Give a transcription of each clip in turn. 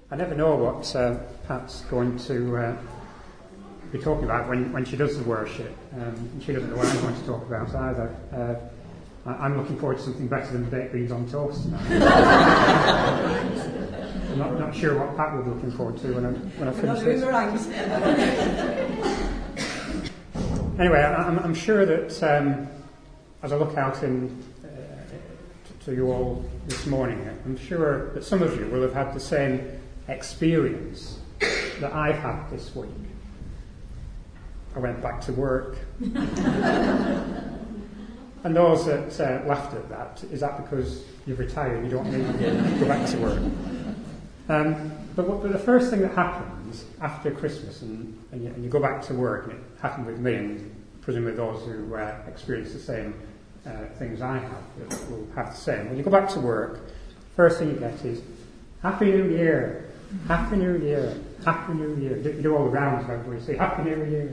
I never know what Pat's going to be talking about when she does the worship. She doesn't know what I'm going to talk about either. I'm looking forward to something better than baked beans on toast now. I'm not sure what Pat will be looking forward to when I finish this. Anyway, I'm sure that as I look out to you all this morning, I'm sure that some of you will have had the same experience that I've had this week. I went back to work. And those that laughed at that, is that because you've retired and you don't need to go back to work? But the first thing that happens after Christmas and you go back to work, and it happened with me and presumably those who experience the same things I have will have the same. When you go back to work, first thing you get is, Happy New Year, Happy New Year, Happy New Year. You do all the rounds where you say Happy New Year.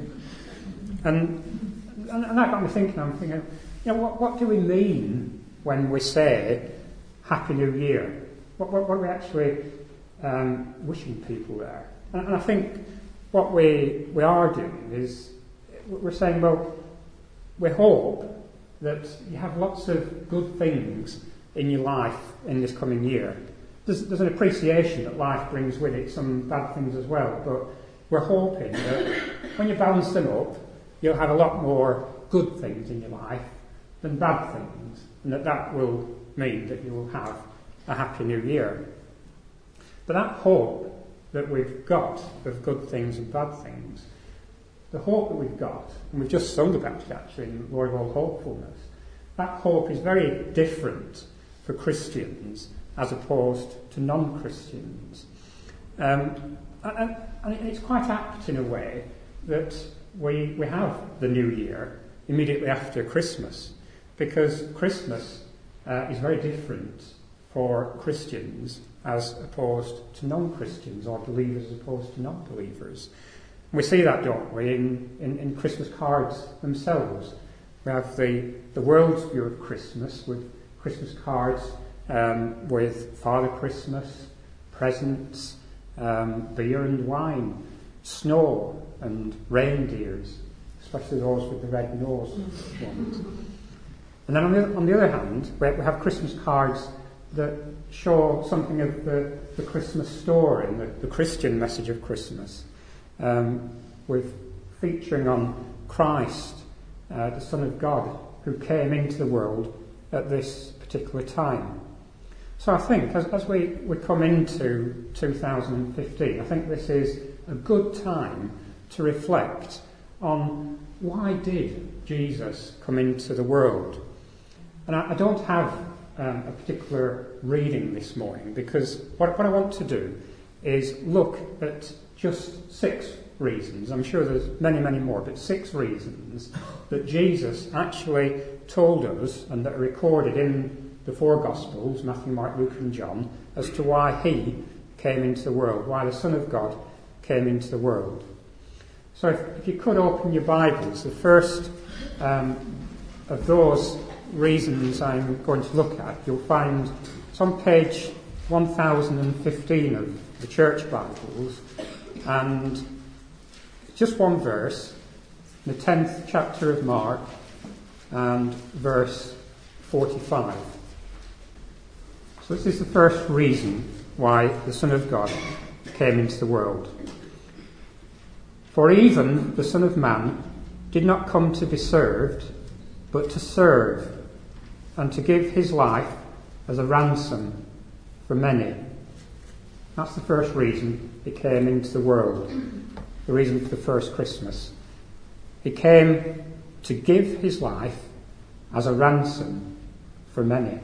And that got me thinking, I'm thinking, what do we mean when we say Happy New Year? What are we actually wishing people there? And I think what we are doing is we're saying, well, we hope that you have lots of good things in your life in this coming year. There's an appreciation that life brings with it some bad things as well, but we're hoping that when you balance them up, you'll have a lot more good things in your life than bad things, and that will mean that you will have a happy new year. But that hope that we've got of good things and bad things, the hope that we've got, and we've just sung about it actually in Lord of All Hopefulness, that hope is very different for Christians as opposed to non-Christians. And it's quite apt in a way that we have the new year immediately after Christmas, because Christmas is very different for Christians as opposed to non-Christians, or believers as opposed to non-believers. And we see that, don't we, in Christmas cards themselves. We have the world's view of Christmas with Christmas cards with Father Christmas, presents, beer and wine, snow and reindeers, especially those with the red nose ones. And then on the other hand, we have Christmas cards that show something of the Christmas story and the Christian message of Christmas, with featuring on Christ, the Son of God, who came into the world at this particular time. So I think as we come into 2015, I think this is a good time to reflect on why did Jesus come into the world. And I don't have a particular reading this morning, because what I want to do is look at just 6 reasons. I'm sure there's many, many more, but 6 reasons that Jesus actually told us and that are recorded in the 4 Gospels, Matthew, Mark, Luke and John, as to why he came into the world, why the Son of God came into the world. So if you could open your Bibles, the first of those reasons I'm going to look at, you'll find it's on page 1015 of the Church Bibles, and just one verse, the 10th chapter of Mark, and verse 45. So this is the first reason why the Son of God came into the world. For even the Son of Man did not come to be served, but to serve, and to give his life as a ransom for many. That's the first reason he came into the world, the reason for the first Christmas. He came to give his life as a ransom for many.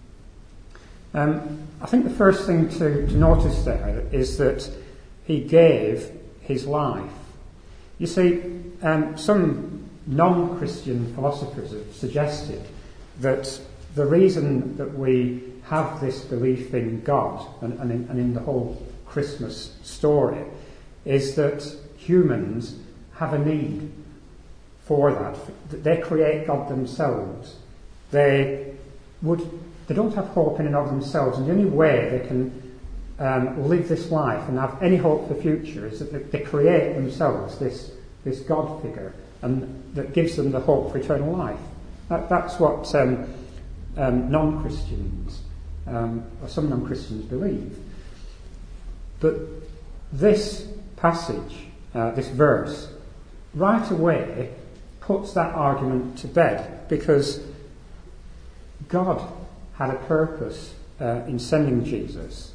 I think the first thing to notice there is that he gave his life. You see, some non-Christian philosophers have suggested that the reason that we have this belief in God and in the whole Christmas story is that humans have a need for that. They create God themselves. They don't have hope in and of themselves, and the only way they can live this life and have any hope for the future is that they create themselves this God figure, and that gives them the hope for eternal life. That's what non-Christians, or some non-Christians, believe. But this passage, this verse, right away puts that argument to bed, because God had a purpose in sending Jesus.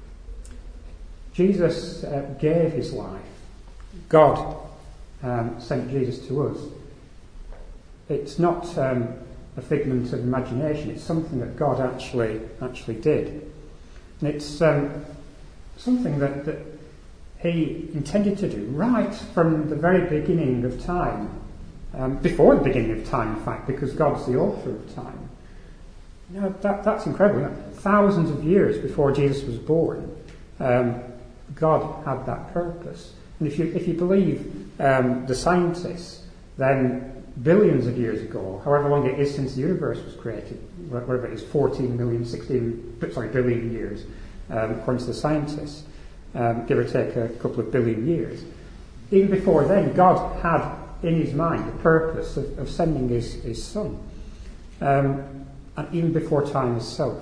Jesus gave his life. God sent Jesus to us. It's not a figment of imagination. It's something that God actually did. And it's something that he intended to do right from the very beginning of time. Before the beginning of time, in fact, because God's the author of time. You know, that's incredible. Thousands of years before Jesus was born, God had that purpose. And if you believe the scientists, then billions of years ago, however long it is since the universe was created, whatever it is, 14 billion years, according to the scientists, give or take a couple of billion years. Even before then, God had in his mind the purpose of sending his son. And even before time itself,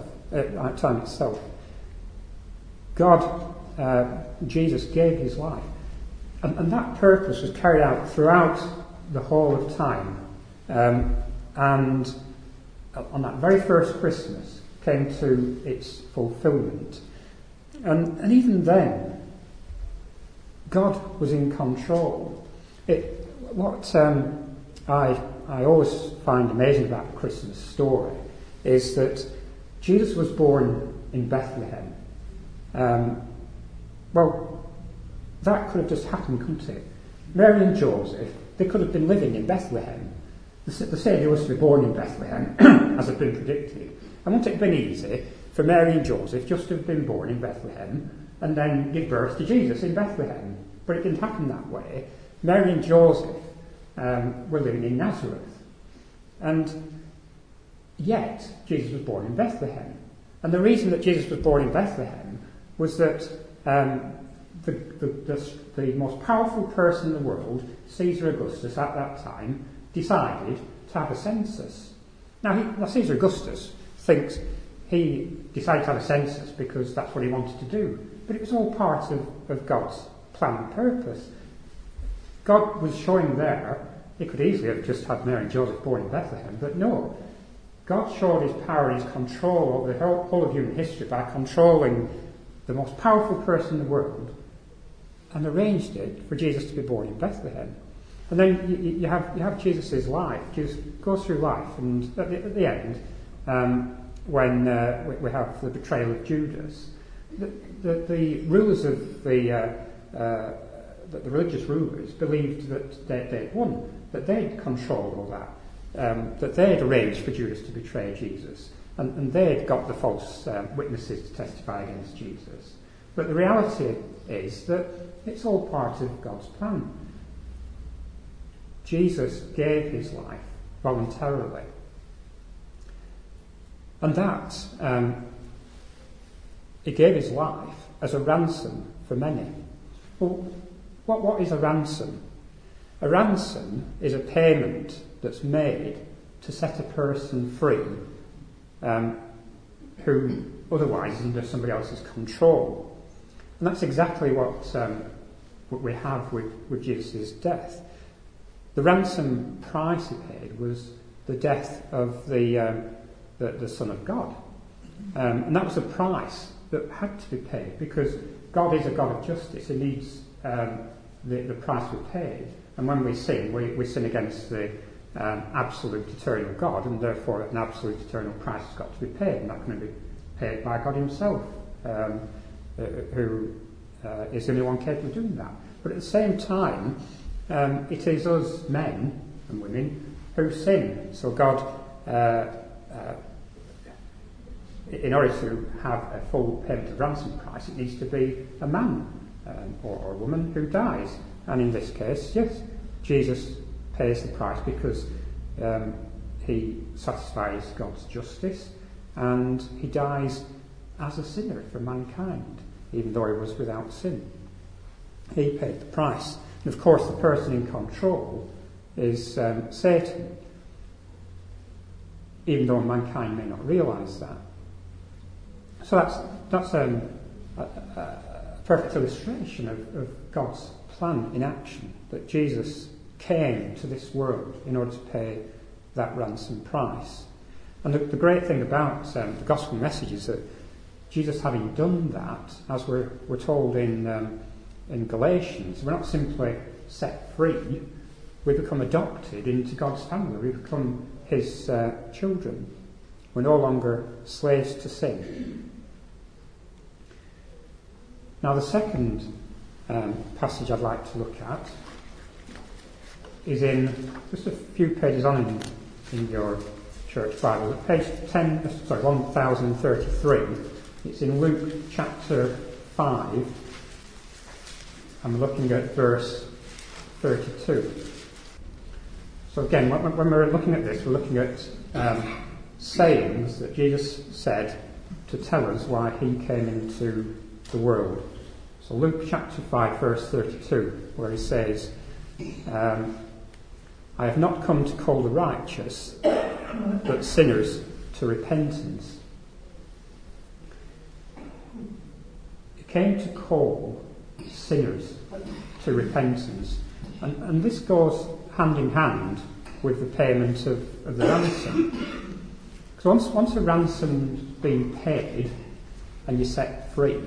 God, Jesus gave his life. And that purpose was carried out throughout the whole of time. And on that very first Christmas came to its fulfillment. And even then, God was in control. What I always find amazing about the Christmas story is that Jesus was born in Bethlehem. Well, that could have just happened, couldn't it? Mary and Joseph, they could have been living in Bethlehem. The Saviour was to be born in Bethlehem, as had been predicted. And wouldn't it have been easy for Mary and Joseph just to have been born in Bethlehem and then give birth to Jesus in Bethlehem? But it didn't happen that way. Mary and Joseph were living in Nazareth. And yet, Jesus was born in Bethlehem. And the reason that Jesus was born in Bethlehem was that the most powerful person in the world, Caesar Augustus, at that time, decided to have a census. Now Caesar Augustus thinks he decided to have a census because that's what he wanted to do. But it was all part of God's plan and purpose. God was showing there, he could easily have just had Mary and Joseph born in Bethlehem, but no. God showed his power and his control over the whole of human history by controlling the most powerful person in the world, and arranged it for Jesus to be born in Bethlehem. And then you have Jesus' life. Jesus goes through life, and at the end, when we have the betrayal of Judas, the rulers of the religious rulers believed that they'd won, that they'd controlled all that, that they'd arranged for Judas to betray Jesus, and they'd got the false witnesses to testify against Jesus. But the reality is that it's all part of God's plan. Jesus gave his life voluntarily. And that, he gave his life as a ransom for many. Well, what is a ransom? A ransom is a payment that's made to set a person free who otherwise is under somebody else's control. And that's exactly what we have with Jesus' death. The ransom price he paid was the death of the Son of God. And that was a price that had to be paid, because God is a God of justice. He needs the price we paid. And when we sin, we sin against the absolute eternal God, and therefore an absolute eternal price has got to be paid, and that can be paid by God himself, who is the only one capable of doing that. But at the same time, it is us men and women who sin. So God, in order to have a full payment of ransom price, it needs to be a man or a woman who dies. And in this case, yes, Jesus pays the price because he satisfies God's justice, and he dies as a sinner for mankind. even though he was without sin. He paid the price. And of course, the person in control is Satan, even though mankind may not realise that. So that's a perfect illustration of God's plan in action, that Jesus came to this world in order to pay that ransom price. And the great thing about the gospel message is that Jesus, having done that, as we're told in Galatians, we're not simply set free, we become adopted into God's family, we become his children. We're no longer slaves to sin. Now the second passage I'd like to look at is in just a few pages on in your church Bible, at page 1033. It's in Luke chapter 5. I'm looking at verse 32. So again, when we're looking at this, we're looking at sayings that Jesus said to tell us why he came into the world. So Luke chapter 5 verse 32, where he says, I have not come to call the righteous, but sinners to repentance. He came to call sinners to repentance. And this goes hand in hand with the payment of the ransom. Because once a ransom's been paid and you're set free,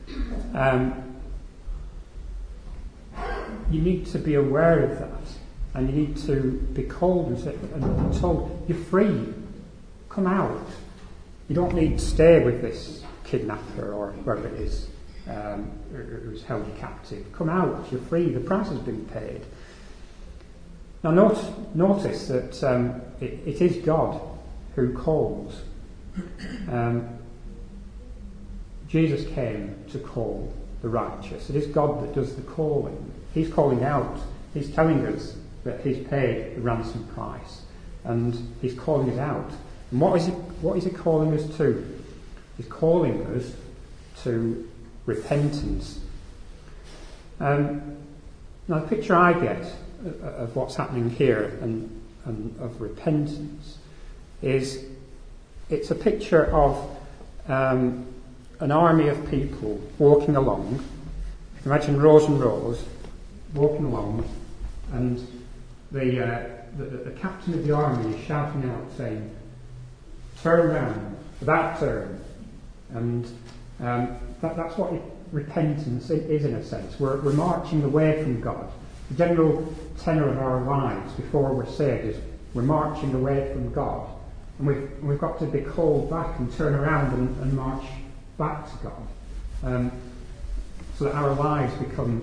you need to be aware of that, and you need to be called and told, you're free, come out. You don't need to stay with this kidnapper or whoever it is who's held you captive. Come out, you're free, the price has been paid. Now notice that it is God who calls. Jesus came to call the righteous. It is God that does the calling. He's calling out. He's telling us that he's paid the ransom price, and he's calling us out. And what is he calling us to? He's calling us to repentance. Now, the picture I get of what's happening here and of repentance is it's a picture of an army of people walking along. Imagine rows and rows walking along, and the captain of the army is shouting out saying, turn round, about turn. And that's what repentance is in a sense. We're marching away from God. The general tenor of our lives before we're saved is we're marching away from God. And we've got to be called back and turn around and march back to God. So that our lives become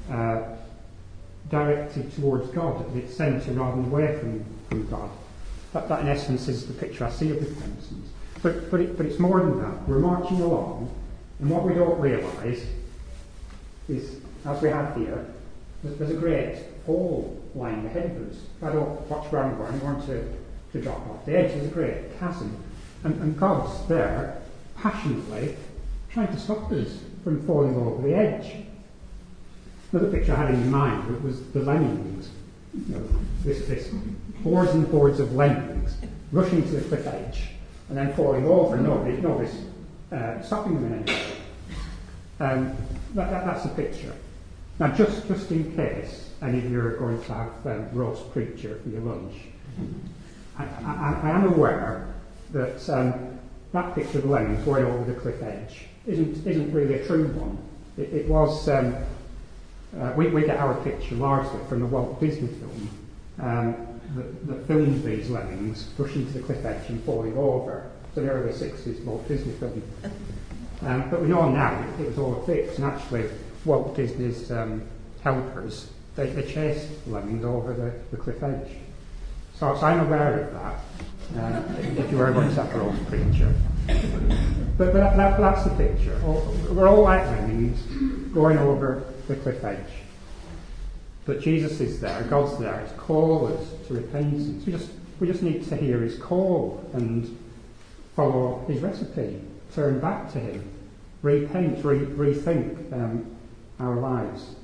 directed towards God at its centre rather than away from God. That in essence is the picture I see of repentance. But it's more than that. We're marching along, and what we don't realise is, as we have here, there's a great hole lying ahead of us. If I don't watch where I'm going to drop off the edge. There's a great chasm. And God's there, passionately, trying to stop us from falling over the edge. Another picture I had in mind was the lemmings. This hordes and hordes of lemmings rushing to the cliff edge and then falling over. Nobody's stopping them in any way. That's the picture. Now, just in case any of you are going to have roast preacher for your lunch, I am aware that that picture of the lemmings going over the cliff edge isn't really a true one. It was. We get our picture largely from the Walt Disney film that filmed these lemmings rushing to the cliff edge and falling over. It's an early 60s Walt Disney film. But we know now it was all a fix, and actually Walt Disney's helpers, they chased lemmings over the cliff edge. So I'm aware of that, if you were going to have a roast preacher. But that's the picture. We're all like lemmings going over the cliff edge. But Jesus is there, God's there to call us to repentance. We just need to hear his call and follow his recipe, turn back to him. repent, rethink our lives.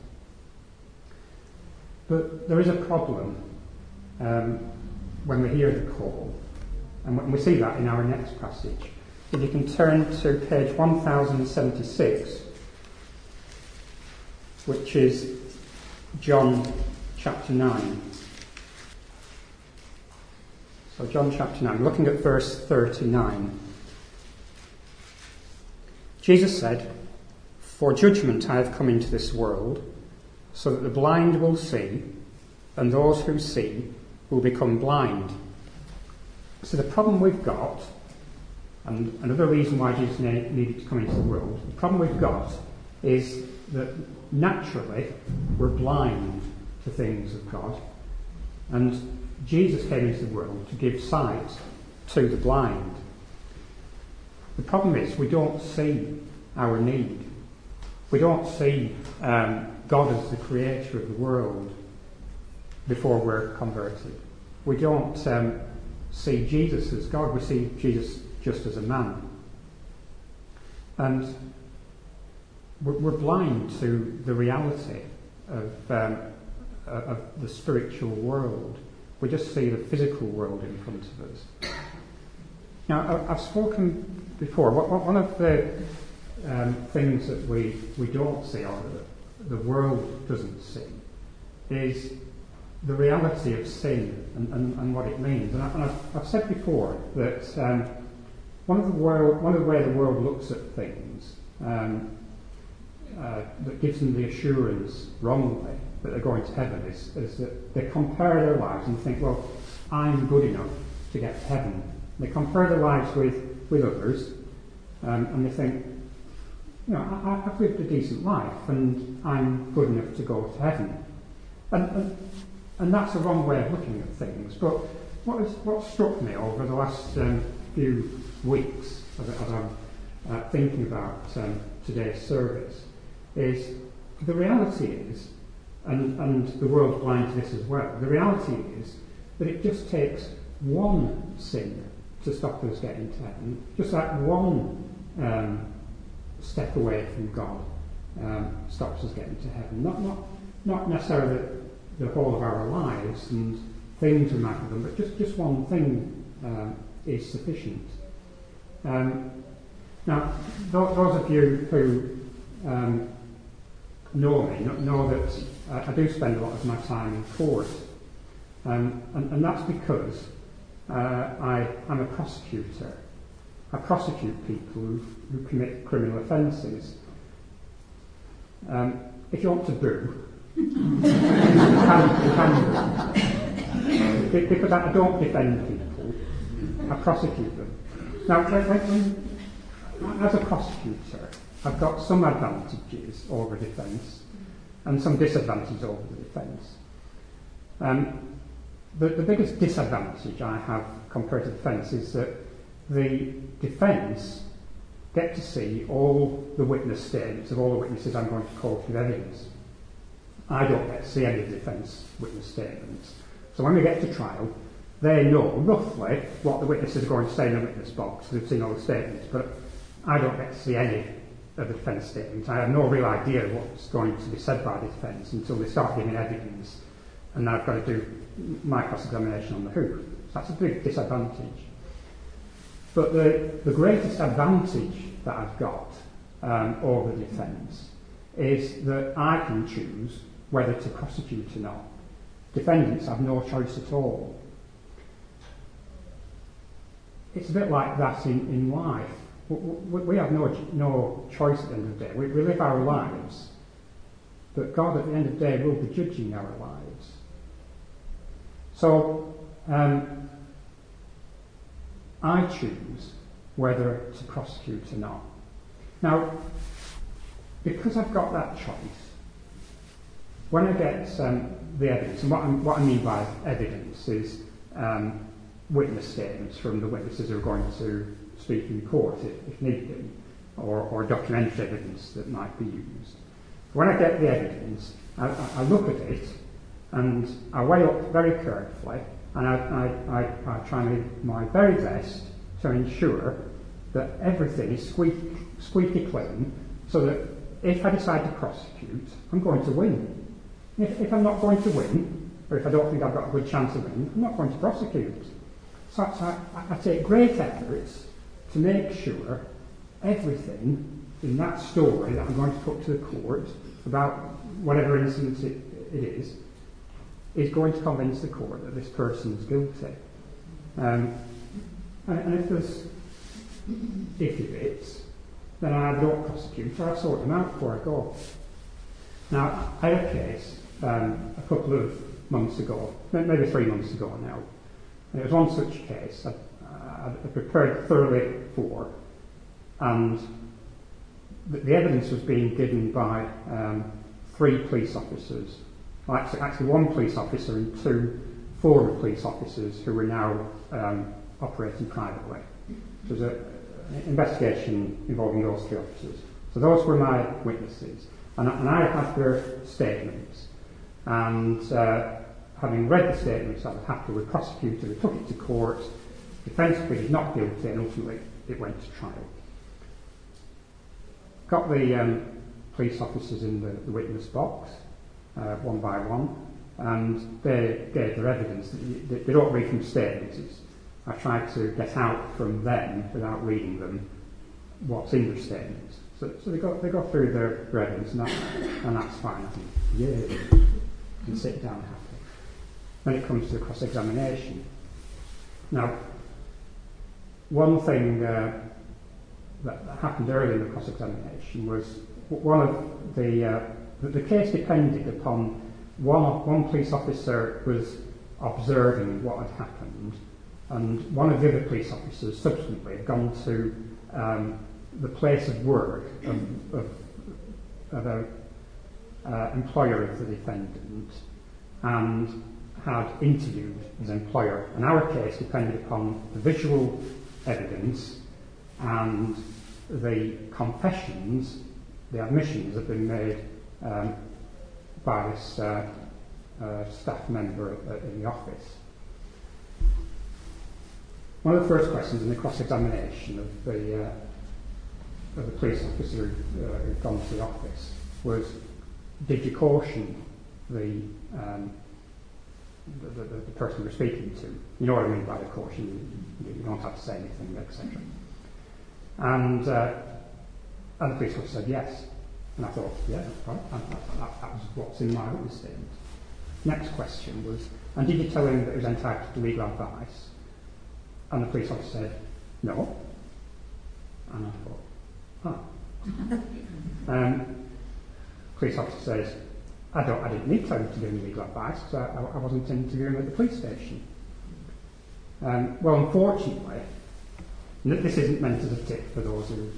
But there is a problem when we hear the call, and we see that in our next passage. If you can turn to page 1076, which is John chapter 9. So John chapter 9, looking at verse 39. Jesus said, "For judgment I have come into this world, so that the blind will see, and those who see will become blind." So the problem we've got, and another reason why Jesus needed to come into the world, the problem we've got is that naturally we're blind to things of God, and Jesus came into the world to give sight to the blind. The problem is we don't see our need. We don't see God as the creator of the world before we're converted. We don't see Jesus as God. We see Jesus just as a man. And we're blind to the reality of the spiritual world. We just see the physical world in front of us. Now, I've spoken before. One of the things that we don't see, or the world doesn't see, is the reality of sin and what it means. And I've said before that one of the way the world looks at things that gives them the assurance wrongly that they're going to heaven is that they compare their lives and think, well, I'm good enough to get to heaven. They compare their lives with others, and they think, you know, I've lived a decent life and I'm good enough to go to heaven. And that's a wrong way of looking at things. But what struck me over the last few weeks as I'm thinking about today's service is the reality is, and the world's blind to this as well, the reality is that it just takes one sin to stop us getting to heaven. Just that one step away from God stops us getting to heaven. Not necessarily the whole of our lives and things we might have done, but just one thing is sufficient. Now, those of you who know me know that I do spend a lot of my time in court, and that's because I'm a prosecutor. I prosecute people who commit criminal offences. If you want to boo, you can boo. Because I don't defend people, I prosecute them. Now, as a prosecutor, I've got some advantages over defence and some disadvantages over the defence. The biggest disadvantage I have compared to defence is that the defence get to see all the witness statements of all the witnesses I'm going to call to evidence. I don't get to see any of the defence witness statements. So when we get to trial, they know roughly what the witnesses are going to say in the witness box. They've seen all the statements, but I don't get to see any of the defence statements. I have no real idea what's going to be said by the defence until they start giving evidence, and then I've got to do my cross-examination on the hoof. So that's a big disadvantage. But the greatest advantage that I've got over the defence is that I can choose whether to prosecute or not. Defendants have no choice at all. It's a bit like that in life. We have no choice at the end of the day. We live our lives, but God at the end of the day will be judging our lives. So I choose whether to prosecute or not. Now, because I've got that choice, when I get the evidence, and what I mean by evidence is witness statements from the witnesses who are going to speak in court, if need be, or documentary evidence that might be used. When I get the evidence, I look at it and I weigh up very carefully, and I try and do my very best to ensure that everything is squeaky clean, so that if I decide to prosecute, I'm going to win. If I'm not going to win, or if I don't think I've got a good chance of winning, I'm not going to prosecute. So I take great efforts to make sure everything in that story that I'm going to put to the court about whatever incident it is going to convince the court that this person is guilty. And if there's iffy bits, then I don't prosecute, or I sort them out before I go. Now, I had a case a couple of months ago, maybe 3 months ago now. And it was one such case I prepared thoroughly for, and the evidence was being given by 3 police officers. Actually, 1 police officer and 2 former police officers who were now operating privately. It was an investigation involving those 3 officers. So those were my witnesses. And I had their statements. And having read the statements, I was happy with the prosecutor. We took it to court. Defence pleaded not guilty, and ultimately it went to trial. Got the police officers in the witness box, one by one, and they gave their evidence. They don't read from statements. I tried to get out from them, without reading them, what's in their statements. So they go through their evidence, and that's fine. I think, yeah, and sit down happy. When it comes to the cross-examination. Now, one thing that happened early in the cross-examination was one of the case depended upon one police officer was observing what had happened, and one of the other police officers subsequently had gone to the place of work of an employer of the defendant and had interviewed his employer. And our case depended upon the visual evidence and the confessions, the admissions that had been made by this staff member in the office. One of the first questions in the cross-examination of the police officer who'd gone to the office was, did you caution the person you're speaking to? You know what I mean by the caution, you don't have to say anything, etc. And the police officer said yes. And I thought, yeah, that's right, that was what's in my witness statement. Next question was, and did you tell him that he was entitled to legal advice? And the police officer said, no. And I thought, police officer says, I didn't need to tell him to give me legal advice because I wasn't interviewing at the police station. Well, unfortunately, this isn't meant as a tip for those who...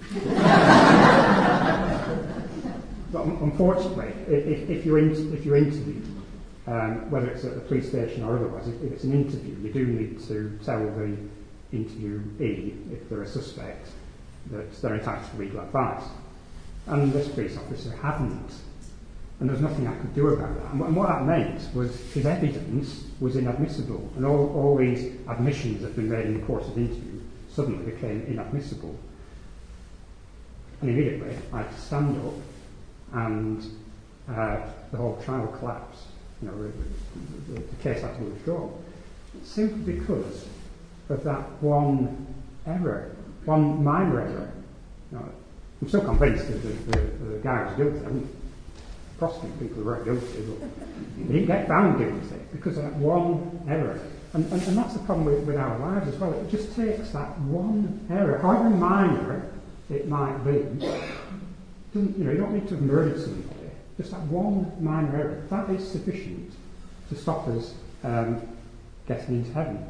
But unfortunately, if you interview, whether it's at the police station or otherwise, if it's an interview, you do need to tell the interviewee, if they're a suspect, that they're entitled to legal advice. And this police officer hadn't. And there was nothing I could do about that. And what that meant was his evidence was inadmissible. And all these admissions that had been made in the course of the interview suddenly became inadmissible. And immediately I had to stand up, and the whole trial collapsed. You know, the case had to be withdrawn. Simply because of that one error, one minor error. You know, I'm still convinced that the guy was guilty. I wouldn't prosecute people who weren't guilty, but he didn't get found guilty because of that one error. And that's the problem with our lives as well. It just takes that one error, however minor it might be. You don't need to have murdered somebody. Just that one minor error, that is sufficient to stop us getting into heaven.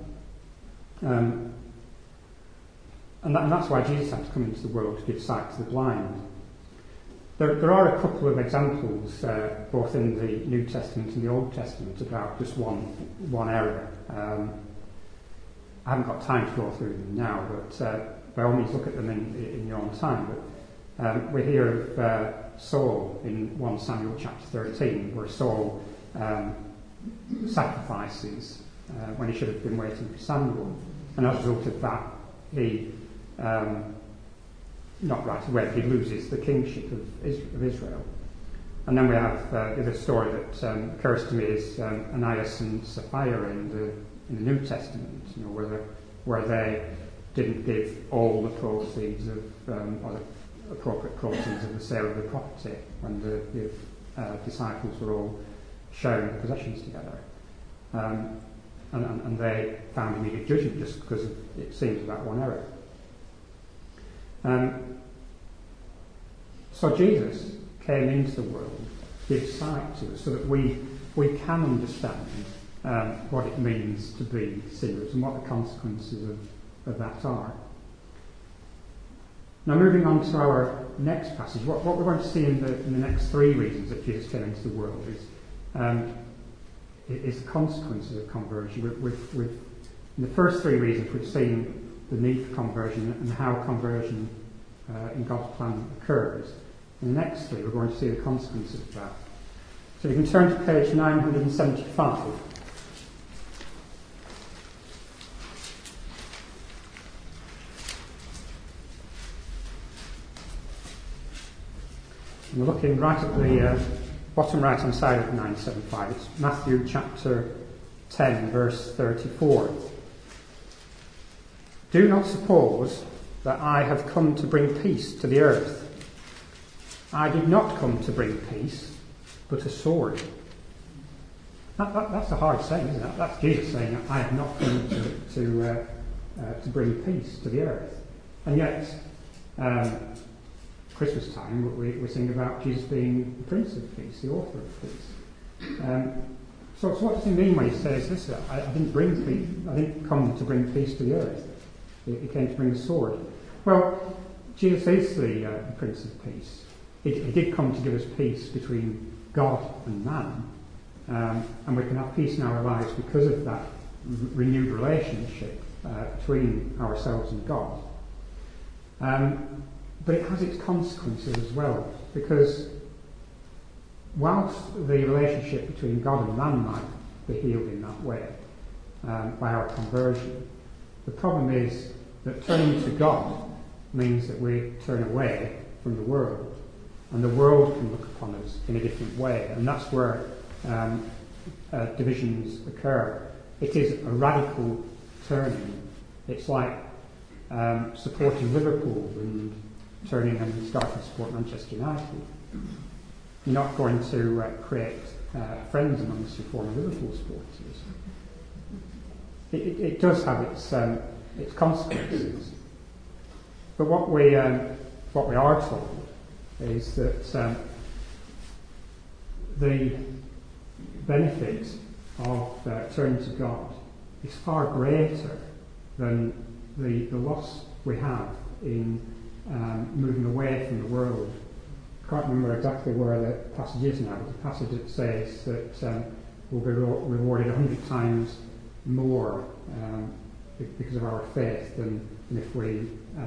And that's why Jesus had to come into the world to give sight to the blind. There are a couple of examples, both in the New Testament and the Old Testament, about just one error. I haven't got time to go through them now, but by all means look at them in your own time. But we hear of Saul in 1 Samuel chapter 13, where Saul sacrifices when he should have been waiting for Samuel. And as a result of that, he not right away, but he loses the kingship of Israel. And then we have the other story that occurs to me is Ananias and Sapphira in the New Testament, where they didn't give all the proceeds of or the appropriate proceeds of the sale of the property when the disciples were all sharing the possessions together. And they found immediate judgment just because it seems of that one error. So Jesus came into the world to give sight to us so that we can understand what it means to be sinners and what the consequences of that are. Now, moving on to our next passage, what we're going to see in the next three reasons that Jesus came into the world is the consequences of conversion. In the first three reasons, we've seen the need for conversion and how conversion in God's plan occurs. In the next three, we're going to see the consequences of that. So you can turn to page 975. And we're looking right at the bottom right-hand side of 975. It's Matthew chapter 10, verse 34. Do not suppose that I have come to bring peace to the earth. I did not come to bring peace, but a sword. That's a hard saying, isn't it? That's Jesus saying, I have not come to bring peace to the earth. And yet, Christmas time, we sing about Jesus being the Prince of Peace, the author of peace. So what does he mean when he says this? I didn't bring peace. I didn't come to bring peace to the earth. He came to bring the sword. Well, Jesus is the Prince of Peace. He did come to give us peace between God and man, and we can have peace in our lives because of that renewed relationship between ourselves and God. But it has its consequences as well, because whilst the relationship between God and man might be healed in that way by our conversion, the problem is that turning to God means that we turn away from the world, and the world can look upon us in a different way, and that's where divisions occur. It is a radical turning. It's like supporting Liverpool and turning and starting to support Manchester United. You're not going to create friends amongst your former Liverpool supporters. It does have its consequences. But what we are told is that the benefit of turning to God is far greater than the loss we have in moving away from the world. I can't remember exactly where the passage is now, but the passage that says that we'll be rewarded 100 times more because of our faith than if we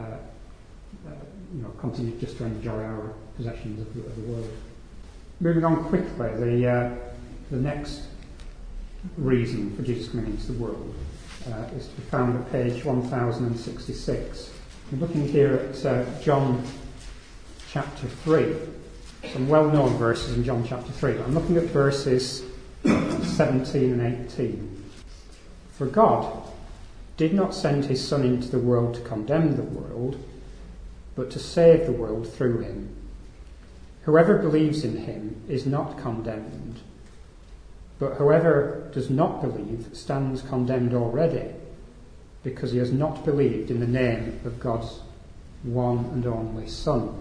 continue just to enjoy our possessions of the world. Moving on quickly, the next reason for Jesus coming into the world is to be found at page 1066. I'm looking here at John chapter 3, some well-known verses in John chapter 3. I'm looking at verses 17 and 18. For God did not send his Son into the world to condemn the world, but to save the world through him. Whoever believes in him is not condemned, but whoever does not believe stands condemned already, because he has not believed in the name of God's one and only Son.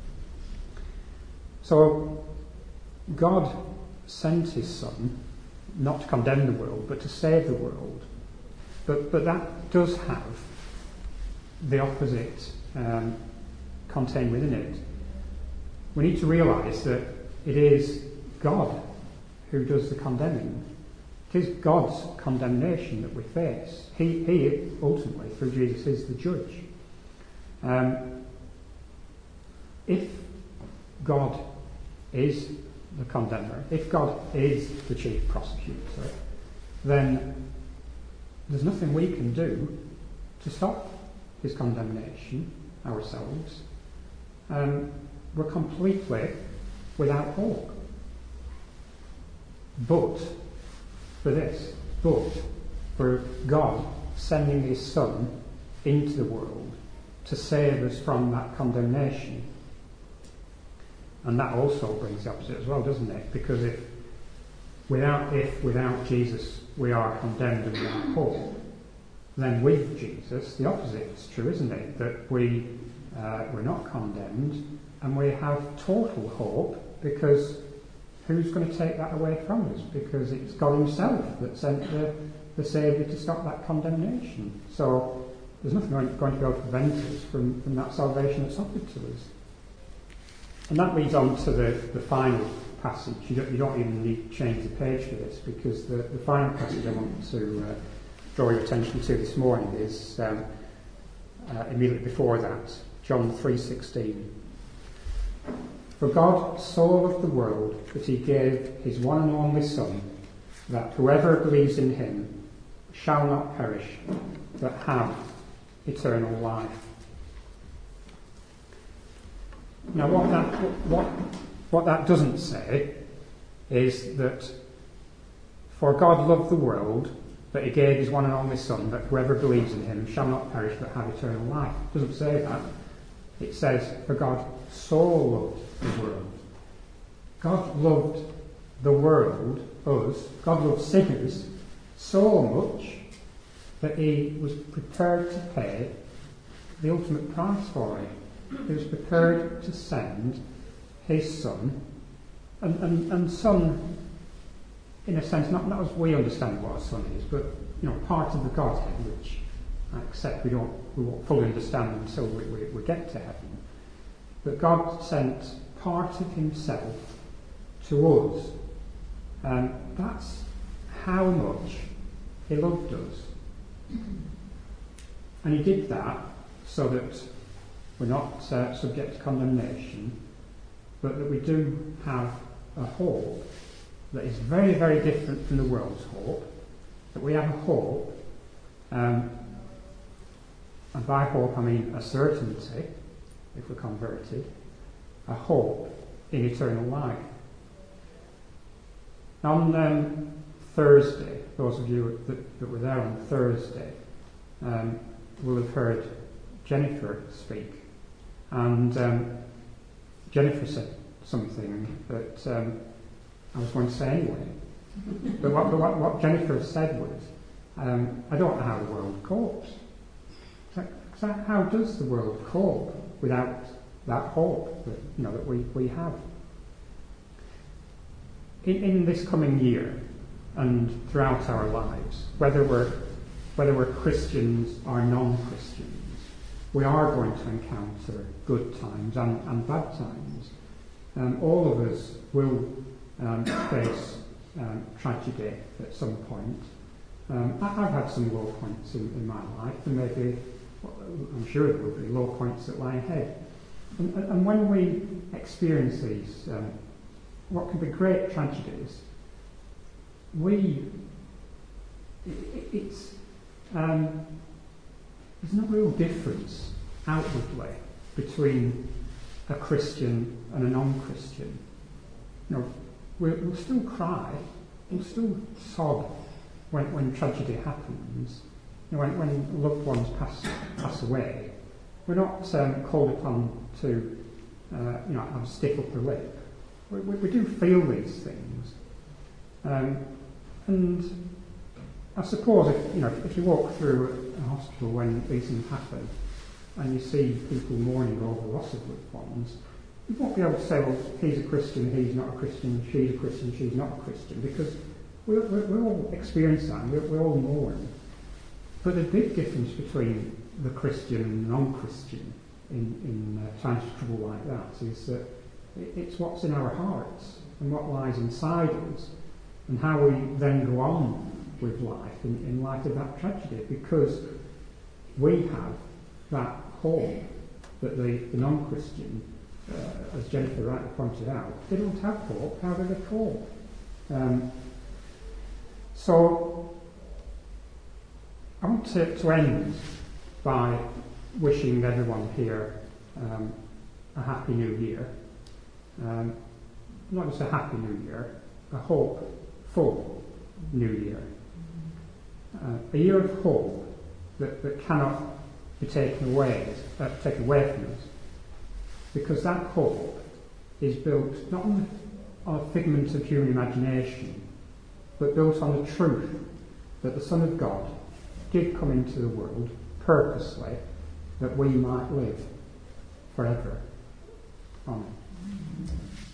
So God sent his Son not to condemn the world, but to save the world. But that does have the opposite contained within it. We need to realise that it is God who does the condemning. It is God's condemnation that we face. He ultimately, through Jesus, is the judge. If God is the condemner, if God is the chief prosecutor, then there's nothing we can do to stop his condemnation ourselves. we're completely without hope. But for God sending his Son into the world to save us from that condemnation. And that also brings the opposite as well, doesn't it? Because if without Jesus we are condemned and without hope, then with Jesus the opposite is true, isn't it? That we're not condemned and we have total hope, because who's going to take that away from us? Because it's God himself that sent the Saviour to stop that condemnation. So there's nothing going to be able to prevent us from that salvation that's offered to us. And that leads on to the final passage. You don't even need to change the page for this, because the final passage I want to draw your attention to this morning is immediately before that, John 3:16. For God so loved the world that he gave his one and only Son, that whoever believes in him shall not perish, but have eternal life. Now what that doesn't say is that for God loved the world that he gave his one and only Son, that whoever believes in him shall not perish but have eternal life. It doesn't say that. It says, for God so loved the world. God loved the world, us, God loved sinners so much that he was prepared to pay the ultimate price for it. He was prepared to send his Son, and Son, in a sense, not as we understand what a son is, but part of the Godhead, which I accept we won't fully understand until we get to heaven. But God sent part of himself to us, and that's how much he loved us. And he did that so that we're not subject to condemnation, but that we do have a hope that is very, very different from the world's hope. That we have a hope, and by hope I mean a certainty, if we're converted, a hope in eternal life. On Thursday, those of you that were there on Thursday will have heard Jennifer speak, and Jennifer said something that I was going to say anyway. But what Jennifer said was, I don't know how the world copes. So how does the world cope without that hope that we have? In this coming year and throughout our lives, whether we're Christians or non-Christians, we are going to encounter good times and bad times. All of us will face tragedy at some point. I've had some low points in my life, and maybe I'm sure there will be low points that lie ahead. And when we experience these, what can be great tragedies, there's no real difference outwardly between a Christian and a non-Christian. We'll still cry, we'll still sob when tragedy happens. When loved ones pass away, we're not called upon to have a stiff upper lip. We do feel these things, and I suppose if you walk through a hospital when these things happen, and you see people mourning over loss of loved ones, you won't be able to say, well, he's a Christian, he's not a Christian, she's a Christian, she's not a Christian, because we all experience that, and we all mourn. But the big difference between the Christian and the non-Christian in times of trouble like that is that it's what's in our hearts and what lies inside us, and how we then go on with life in light of that tragedy, because we have that hope that the non-Christian, as Jennifer rightly pointed out, they don't have hope. How do they cope? So I want to end by wishing everyone here a happy new year. Not just a happy new year, a hopeful new year. A year of hope that cannot be taken away from us, because that hope is built not on a figment of human imagination, but built on the truth that the Son of God did come into the world purposely that we might live forever. Amen.